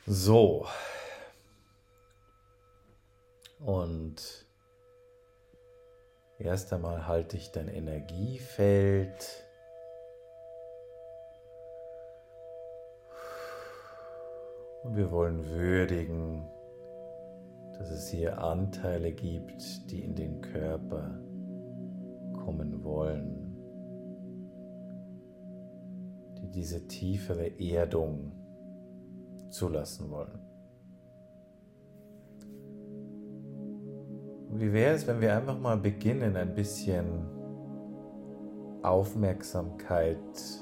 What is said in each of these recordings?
So, und erst einmal halte ich dein Energiefeld und wir wollen würdigen, dass es hier Anteile gibt, die in den Körper kommen wollen, die diese tiefere Erdung zulassen wollen. Und wie wäre es, wenn wir einfach mal beginnen, ein bisschen Aufmerksamkeit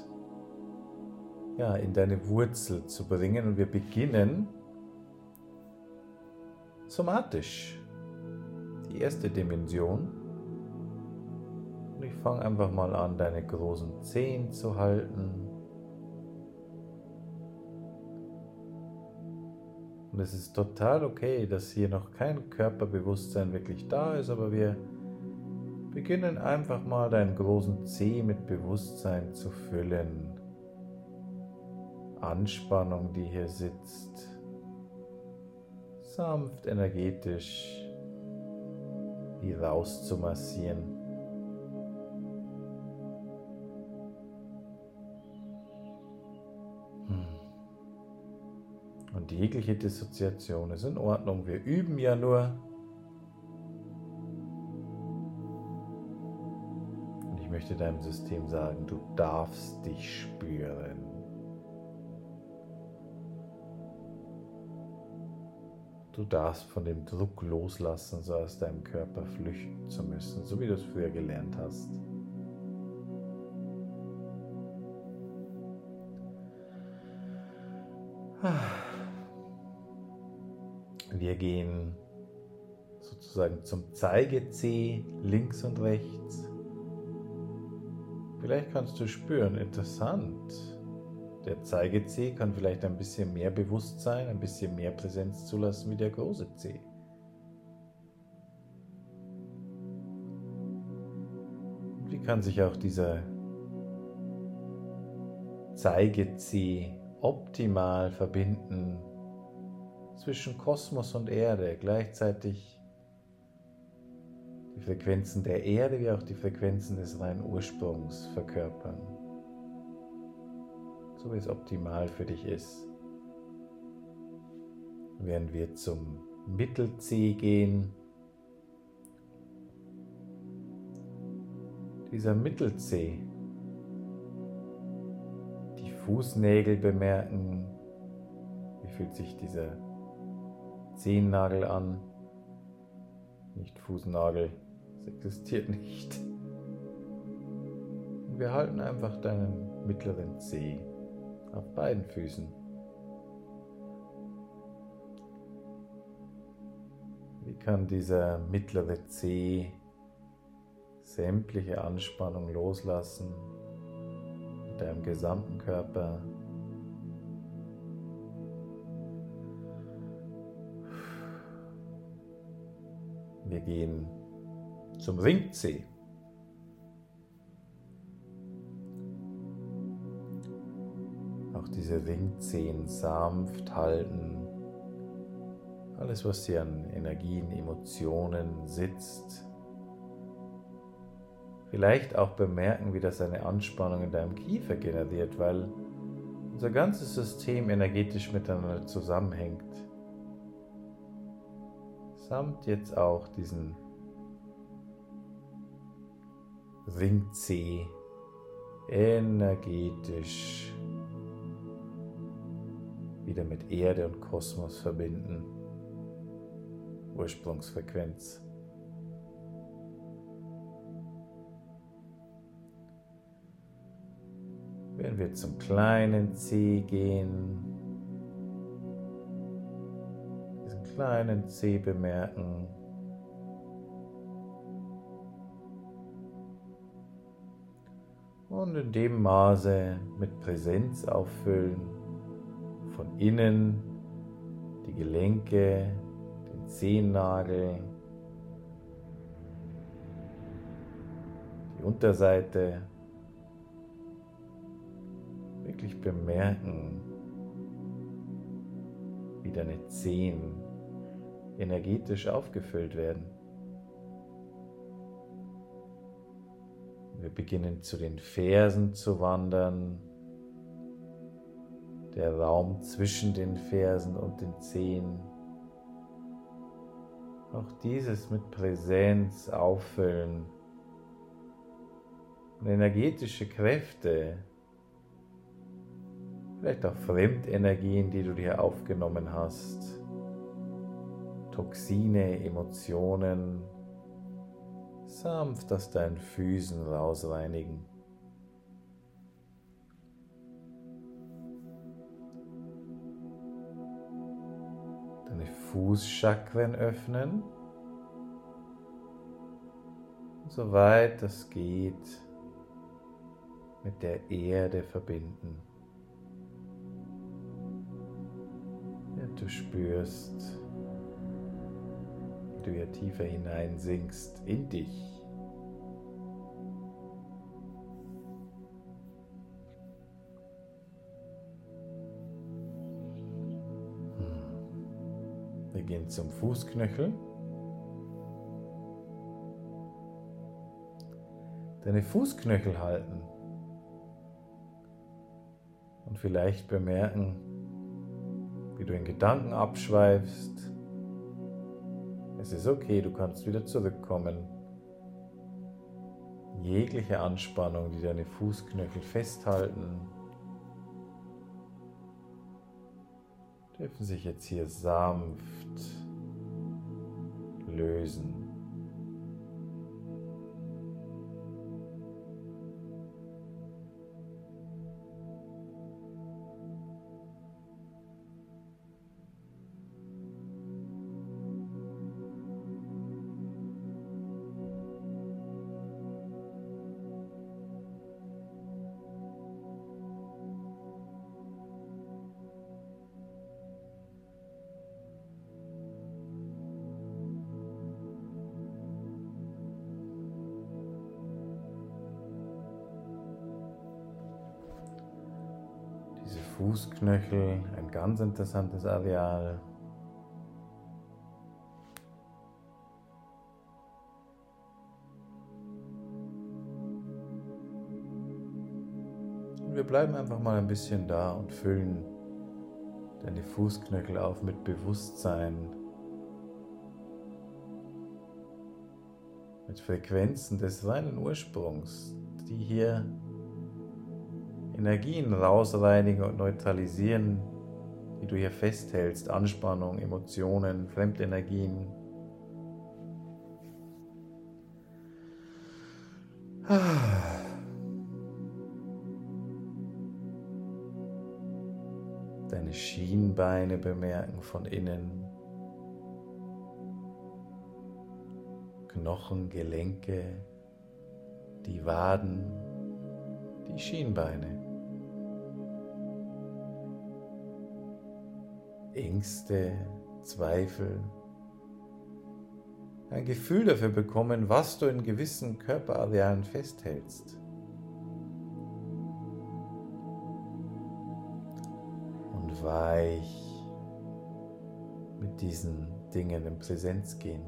in deine Wurzel zu bringen, und wir beginnen somatisch, die erste Dimension. Und ich fange einfach mal an, deine großen Zehen zu halten. Und es ist total okay, dass hier noch kein Körperbewusstsein wirklich da ist, aber wir beginnen einfach mal deinen großen Zeh mit Bewusstsein zu füllen. Anspannung, die hier sitzt, sanft energetisch wie raus zu massieren. Und jegliche Dissoziation ist in Ordnung. Wir üben ja nur. Und ich möchte deinem System sagen, du darfst dich spüren. Du darfst von dem Druck loslassen, so aus deinem Körper flüchten zu müssen, so wie du es früher gelernt hast. Wir gehen sozusagen zum Zeigezeh, links und rechts. Vielleicht kannst du spüren, interessant. Der Zeigezeh kann vielleicht ein bisschen mehr Bewusstsein, ein bisschen mehr Präsenz zulassen wie der große Zeh. Und wie kann sich auch dieser Zeigezeh optimal verbinden zwischen Kosmos und Erde, gleichzeitig die Frequenzen der Erde wie auch die Frequenzen des reinen Ursprungs verkörpern, so wie es optimal für dich ist. Während wir zum Mittelzeh gehen, dieser Mittelzeh, die Fußnägel bemerken, wie fühlt sich dieser Zehennagel an, nicht Fußnagel, es existiert nicht. Und wir halten einfach deinen mittleren Zeh auf beiden Füßen. Wie kann dieser mittlere Zeh sämtliche Anspannung loslassen in deinem gesamten Körper? Wir gehen zum Ringzeh. Auch diese Ringzehen sanft halten. Alles, was hier an Energien, Emotionen sitzt. Vielleicht auch bemerken, wie das eine Anspannung in deinem Kiefer generiert, weil unser ganzes System energetisch miteinander zusammenhängt. Samt jetzt auch diesen Ringzeh energetisch wieder mit Erde und Kosmos verbinden. Ursprungsfrequenz. Wenn wir zum kleinen Zeh gehen, diesen kleinen Zeh bemerken, und in dem Maße mit Präsenz auffüllen, von innen die Gelenke, den Zehennagel, die Unterseite, wirklich bemerken, wie deine Zehen energetisch aufgefüllt werden. Wir beginnen zu den Fersen zu wandern. Der Raum zwischen den Fersen und den Zehen. Auch dieses mit Präsenz auffüllen. Und energetische Kräfte, vielleicht auch Fremdenergien, die du dir aufgenommen hast, Toxine, Emotionen, sanft aus deinen Füßen rausreinigen. Deine Fußchakren öffnen, und soweit das geht, mit der Erde verbinden. Ja, du spürst, wie du ja tiefer hineinsinkst in dich. Wir gehen zum Fußknöchel. Deine Fußknöchel halten und vielleicht bemerken, wie du in Gedanken abschweifst. Es ist okay, du kannst wieder zurückkommen. Jegliche Anspannung, die deine Fußknöchel festhalten, dürfen sich jetzt hier sanft lösen. Fußknöchel, ein ganz interessantes Areal. Und wir bleiben einfach mal ein bisschen da und füllen deine Fußknöchel auf mit Bewusstsein, mit Frequenzen des reinen Ursprungs, die hier Energien rausreinigen und neutralisieren, die du hier festhältst, Anspannung, Emotionen, Fremdenergien. Deine Schienbeine bemerken von innen, Knochen, Gelenke, die Waden, die Schienbeine. Ängste, Zweifel, ein Gefühl dafür bekommen, was du in gewissen Körperarealen festhältst. Und weich mit diesen Dingen in Präsenz gehen.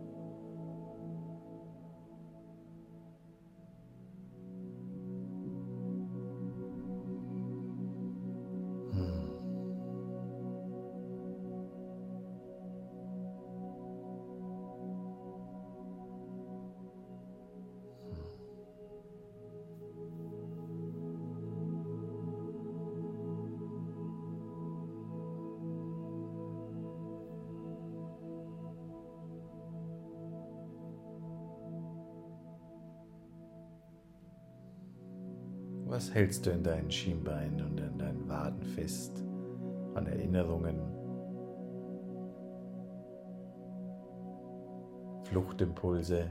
Was hältst du in deinen Schienbeinen und in deinen Waden fest an Erinnerungen, Fluchtimpulse,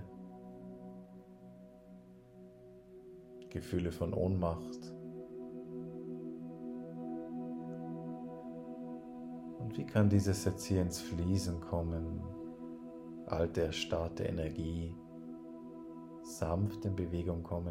Gefühle von Ohnmacht? Und wie kann dieses jetzt hier ins Fließen kommen? Alte, erstarrte Energie sanft in Bewegung kommen.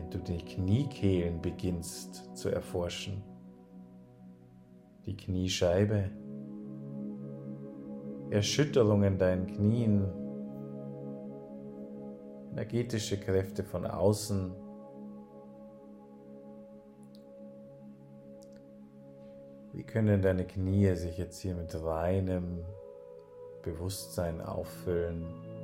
während du die Kniekehlen beginnst zu erforschen. Die Kniescheibe, Erschütterungen in deinen Knien, energetische Kräfte von außen. Wie können deine Knie sich jetzt hier mit reinem Bewusstsein auffüllen,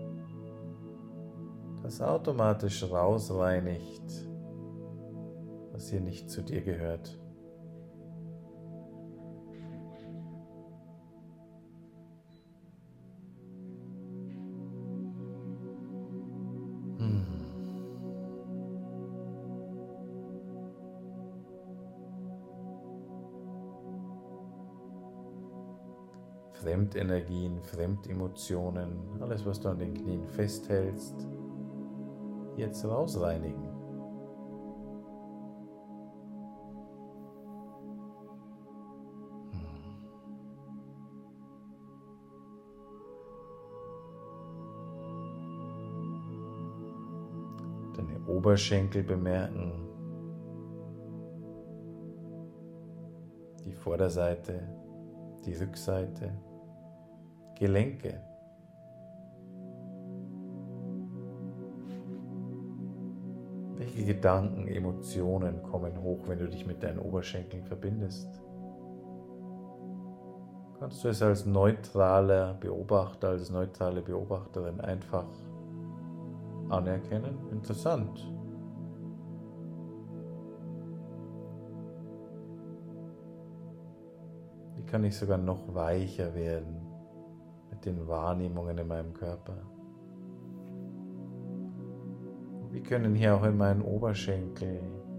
das automatisch rausreinigt, was hier nicht zu dir gehört. Fremdenergien, Fremdemotionen, alles, was du an den Knien festhältst, jetzt rausreinigen. Deine Oberschenkel bemerken, die Vorderseite, die Rückseite, Gelenke. Welche Gedanken, Emotionen kommen hoch, wenn du dich mit deinen Oberschenkeln verbindest? Kannst du es als neutraler Beobachter, als neutrale Beobachterin einfach anerkennen? Interessant. Wie kann ich sogar noch weicher werden mit den Wahrnehmungen in meinem Körper? Wie können hier auch in meinen Oberschenkel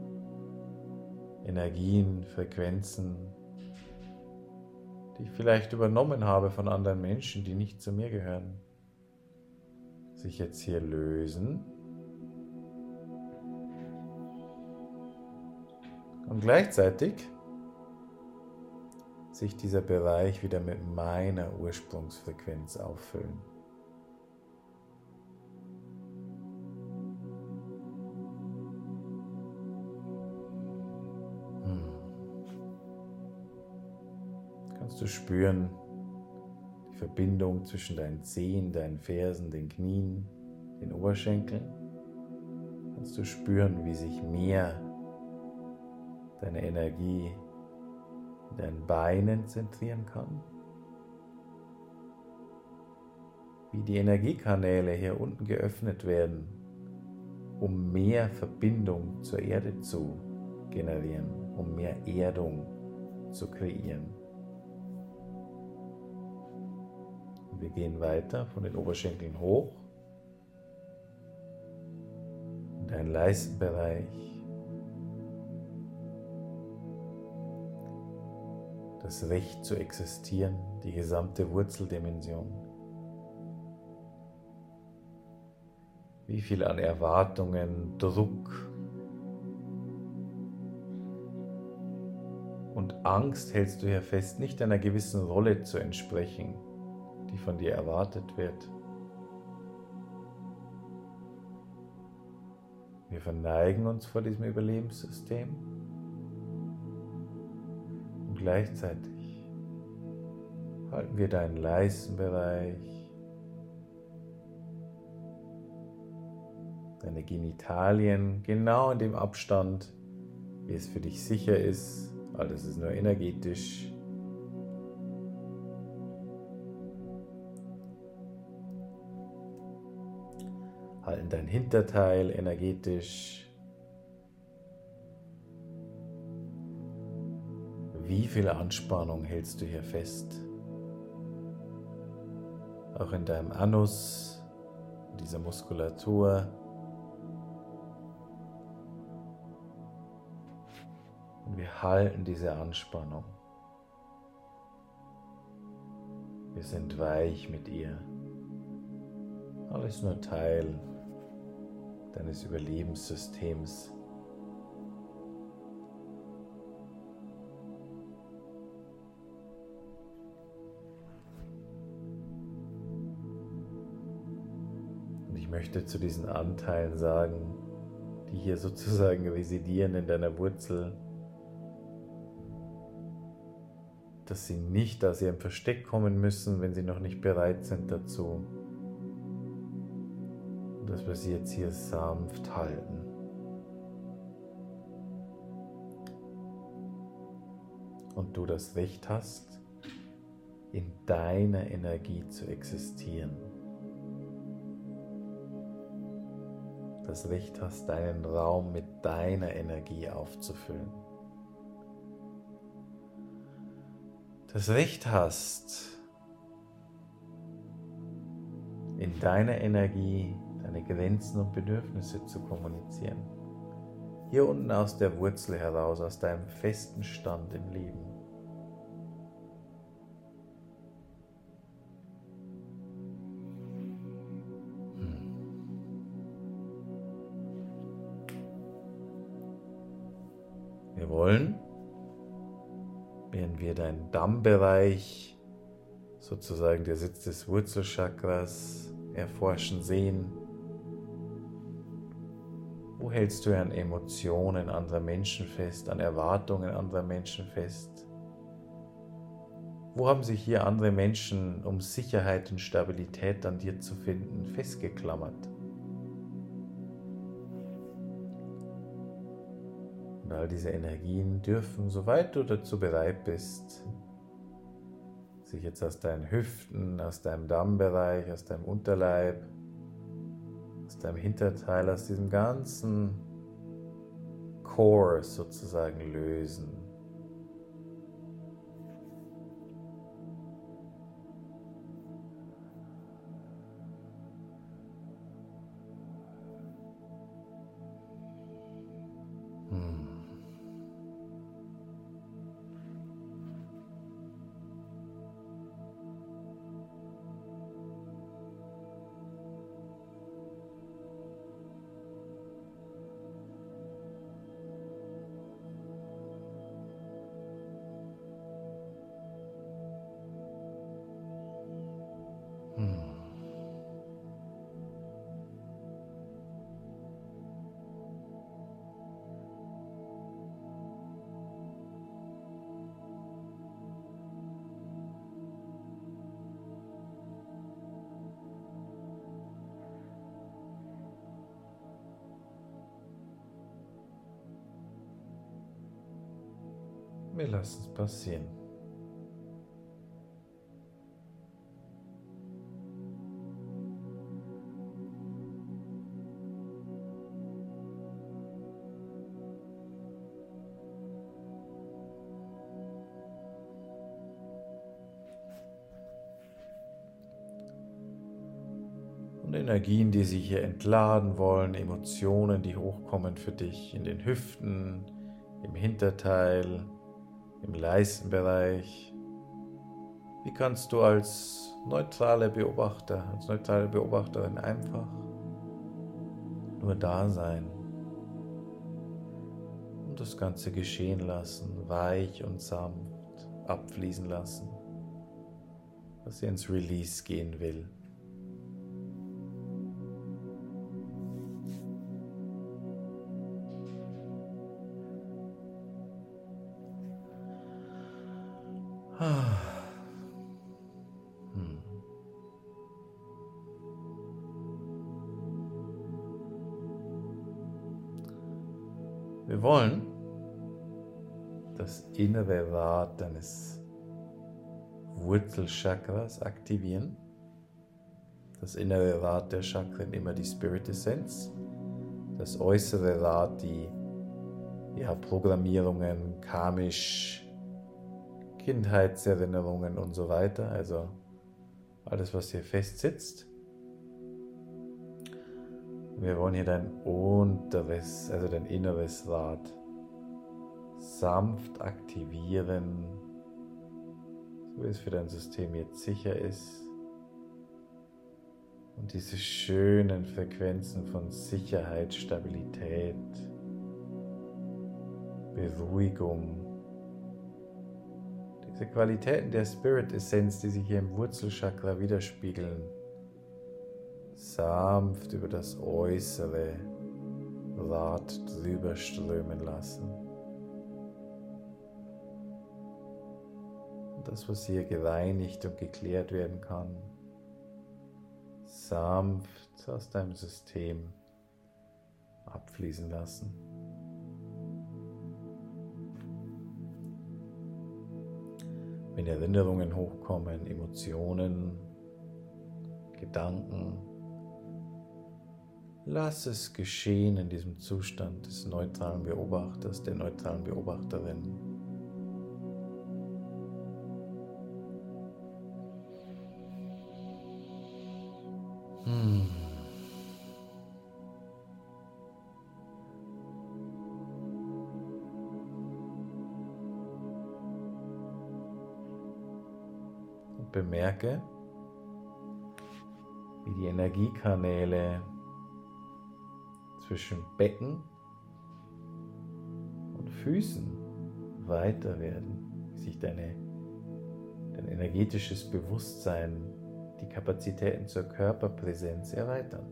Energien, Frequenzen, die ich vielleicht übernommen habe von anderen Menschen, die nicht zu mir gehören, sich jetzt hier lösen und gleichzeitig sich dieser Bereich wieder mit meiner Ursprungsfrequenz auffüllen. Kannst du spüren die Verbindung zwischen deinen Zehen, deinen Fersen, den Knien, den Oberschenkeln? Kannst du spüren, wie sich mehr deine Energie in deinen Beinen zentrieren kann? Wie die Energiekanäle hier unten geöffnet werden, um mehr Verbindung zur Erde zu generieren, um mehr Erdung zu kreieren. Und wir gehen weiter von den Oberschenkeln hoch in deinen Leistenbereich. Das Recht zu existieren, die gesamte Wurzeldimension. Wie viel an Erwartungen, Druck und Angst hältst du hier fest, nicht einer gewissen Rolle zu entsprechen, die von dir erwartet wird. Wir verneigen uns vor diesem Überlebenssystem und gleichzeitig halten wir deinen Leistenbereich, deine Genitalien genau in dem Abstand, wie es für dich sicher ist. Alles ist nur energetisch. Halten dein Hinterteil energetisch. Wie viel Anspannung hältst du hier fest? Auch in deinem Anus, in dieser Muskulatur. Und wir halten diese Anspannung. Wir sind weich mit ihr. Alles nur Teil deines Überlebenssystems. Und ich möchte zu diesen Anteilen sagen, die hier sozusagen residieren in deiner Wurzel, dass sie nicht aus ihrem Versteck kommen müssen, wenn sie noch nicht bereit sind dazu. Und dass wir sie jetzt hier sanft halten. Und du das Recht hast, in deiner Energie zu existieren. Das Recht hast, deinen Raum mit deiner Energie aufzufüllen. Das Recht hast, in deiner Energie deine Grenzen und Bedürfnisse zu kommunizieren. Hier unten aus der Wurzel heraus, aus deinem festen Stand im Leben. Wir wollen, während wir deinen Dammbereich, sozusagen der Sitz des Wurzelchakras, erforschen sehen, wo hältst du an Emotionen anderer Menschen fest, an Erwartungen anderer Menschen fest? Wo haben sich hier andere Menschen, um Sicherheit und Stabilität an dir zu finden, festgeklammert? Und all diese Energien dürfen, soweit du dazu bereit bist, sich jetzt aus deinen Hüften, aus deinem Dammbereich, aus deinem Unterleib, aus deinem Hinterteil, aus diesem ganzen Core sozusagen lösen. Wir lassen es passieren. Und Energien, die sich hier entladen wollen, Emotionen, die hochkommen für dich in den Hüften, im Hinterteil, im Leistenbereich. Wie kannst du als neutraler Beobachter, als neutrale Beobachterin einfach nur da sein und das Ganze geschehen lassen, weich und sanft abfließen lassen, was ins Release gehen will. Wir wollen das innere Rad deines Wurzelchakras aktivieren. Das innere Rad der Chakren immer die Spirit Essenz. Das äußere Rad die Programmierungen, karmisch, Kindheitserinnerungen und so weiter. Also alles, was hier fest sitzt. Wir wollen hier dein unteres, also dein inneres Rad sanft aktivieren, so wie es für dein System jetzt sicher ist. Und diese schönen Frequenzen von Sicherheit, Stabilität, Beruhigung, diese Qualitäten der Spirit-Essenz, die sich hier im Wurzelchakra widerspiegeln, sanft über das Äußere Rad drüber strömen lassen. Und das, was hier gereinigt und geklärt werden kann, sanft aus deinem System abfließen lassen. Wenn Erinnerungen hochkommen, Emotionen, Gedanken, lass es geschehen in diesem Zustand des neutralen Beobachters, der neutralen Beobachterin. Und bemerke, wie die Energiekanäle zwischen Becken und Füßen weiter werden, wie sich dein energetisches Bewusstsein, die Kapazitäten zur Körperpräsenz erweitern.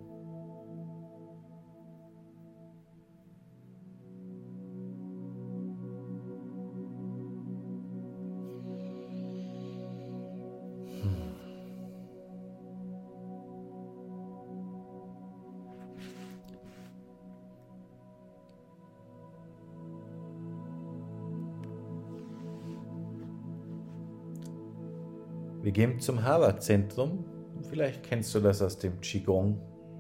Wir gehen zum Hara-Zentrum. Vielleicht kennst du das aus dem Qigong.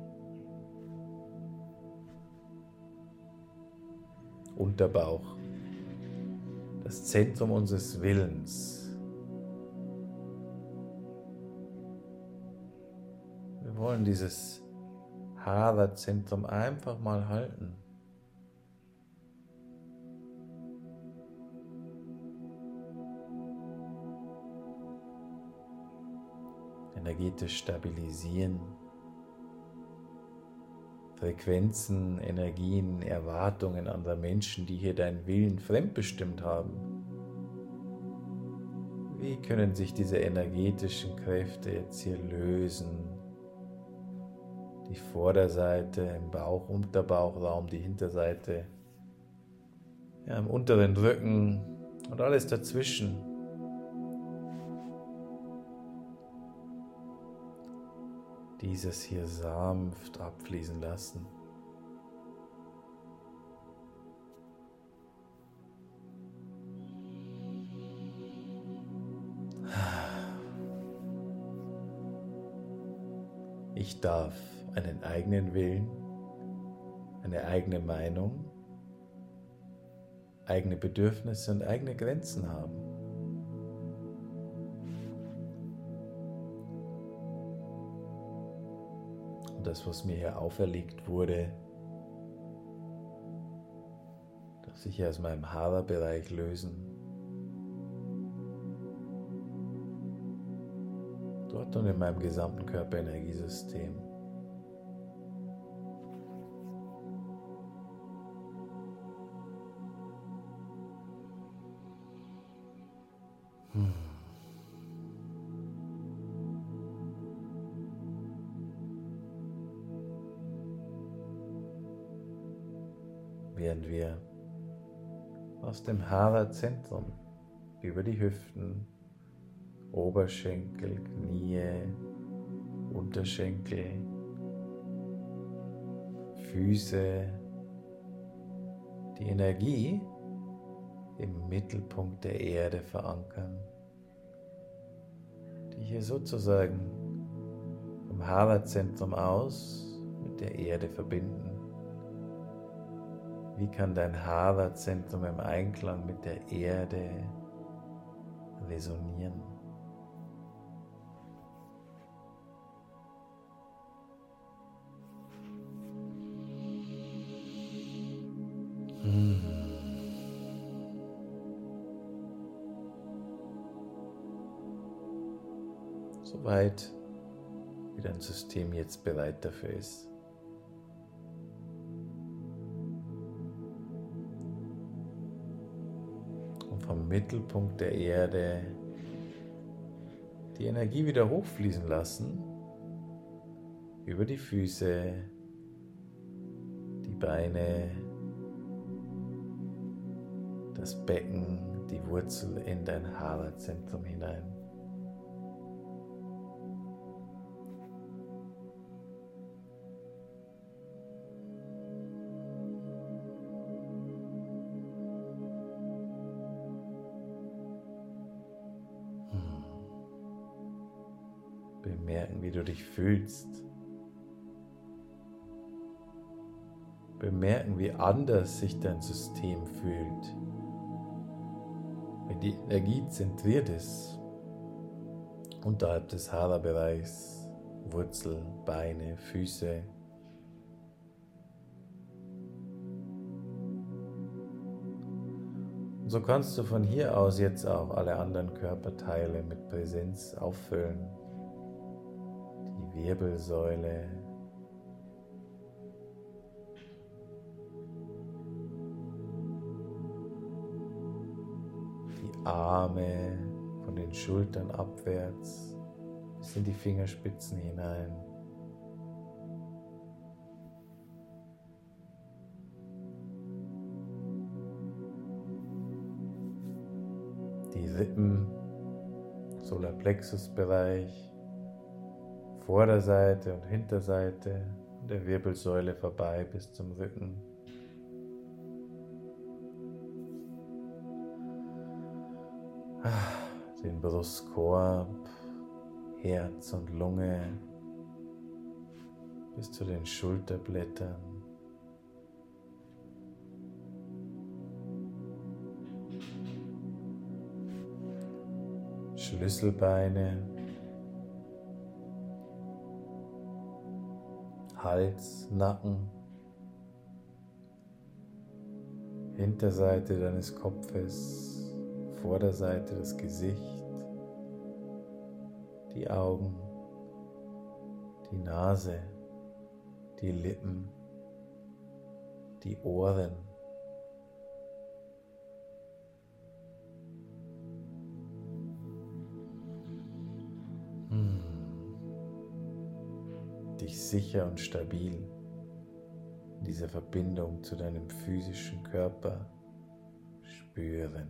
Unterbauch. Das Zentrum unseres Willens. Wir wollen dieses Hara-Zentrum einfach mal halten. Energetisch stabilisieren, Frequenzen, Energien, Erwartungen anderer Menschen, die hier deinen Willen fremdbestimmt haben. Wie können sich diese energetischen Kräfte jetzt hier lösen? Die Vorderseite im Bauch, Unterbauchraum, die Hinterseite, ja, im unteren Rücken und alles dazwischen. Dieses hier sanft abfließen lassen. Ich darf einen eigenen Willen, eine eigene Meinung, eigene Bedürfnisse und eigene Grenzen haben. Das, was mir hier auferlegt wurde, darf sich aus meinem Hara-Bereich lösen. Dort und in meinem gesamten Körperenergiesystem. Während wir aus dem Hara-Zentrum über die Hüften, Oberschenkel, Knie, Unterschenkel, Füße, die Energie im Mittelpunkt der Erde verankern, die hier sozusagen vom Hara-Zentrum aus mit der Erde verbinden. Wie kann dein Hara-Zentrum im Einklang mit der Erde resonieren? Soweit, wie dein System jetzt bereit dafür ist. Vom Mittelpunkt der Erde die Energie wieder hochfließen lassen, über die Füße, die Beine, das Becken, die Wurzel in dein Hara-Zentrum hinein. Bemerken, wie du dich fühlst. Bemerken, wie anders sich dein System fühlt. Wenn die Energie zentriert ist, unterhalb des Hara-Bereichs, Wurzel, Beine, Füße. Und so kannst du von hier aus jetzt auch alle anderen Körperteile mit Präsenz auffüllen. Die Wirbelsäule, die Arme von den Schultern abwärts bis in die Fingerspitzen hinein. Die Rippen, Solarplexusbereich, Vorderseite und Hinterseite und der Wirbelsäule vorbei bis zum Rücken. Den Brustkorb, Herz und Lunge bis zu den Schulterblättern. Schlüsselbeine, Hals, Nacken, Hinterseite deines Kopfes, Vorderseite das Gesicht, die Augen, die Nase, die Lippen, die Ohren. Dich sicher und stabil in dieser Verbindung zu deinem physischen Körper spüren.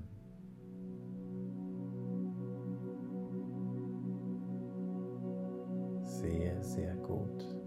Sehr, sehr gut.